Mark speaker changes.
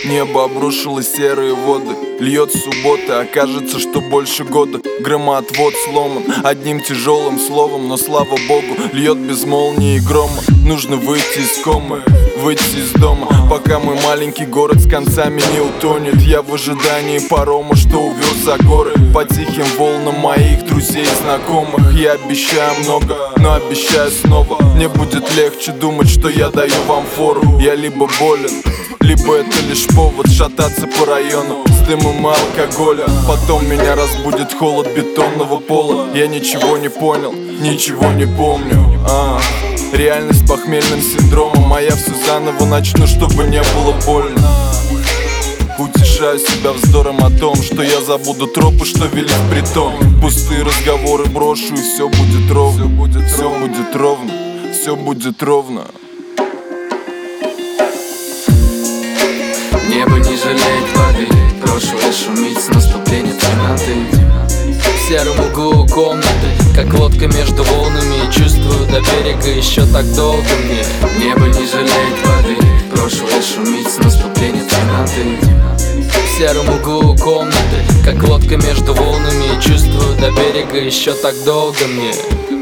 Speaker 1: Небо обрушило серые воды. Льет суббота, окажется, что больше года. Громоотвод сломан одним тяжелым словом, но слава богу, льет без молнии и грома. Нужно выйти из комы, выйти из дома, пока мой маленький город с концами не утонет. Я в ожидании парома, что увез за горы, по тихим волнам моих друзей и знакомых. Я обещаю много, но обещаю снова. Мне будет легче думать, что я даю вам фору. Я либо болен, либо это лишь повод шататься по району с дымом и алкоголя. Потом меня разбудит холод бетонного пола. Я ничего не понял, ничего не помню. Реальность с похмельным синдромом, а я все заново начну, чтобы не было больно. Утешаю себя вздором о том, что я забуду тропы, что вели в притон. Пустые разговоры брошу, и все будет ровно. Все будет ровно, все будет ровно.
Speaker 2: Небо не жалеет воды, прошлое шумит с наступлением темноты. В сером углу комнаты, как лодка между волнами, чувствую до берега еще так долго мне. Небо не жалеет воды, прошлое шумит с наступлением темноты. В сером углу комнаты, как лодка между волнами, чувствую до берега еще так долго мне.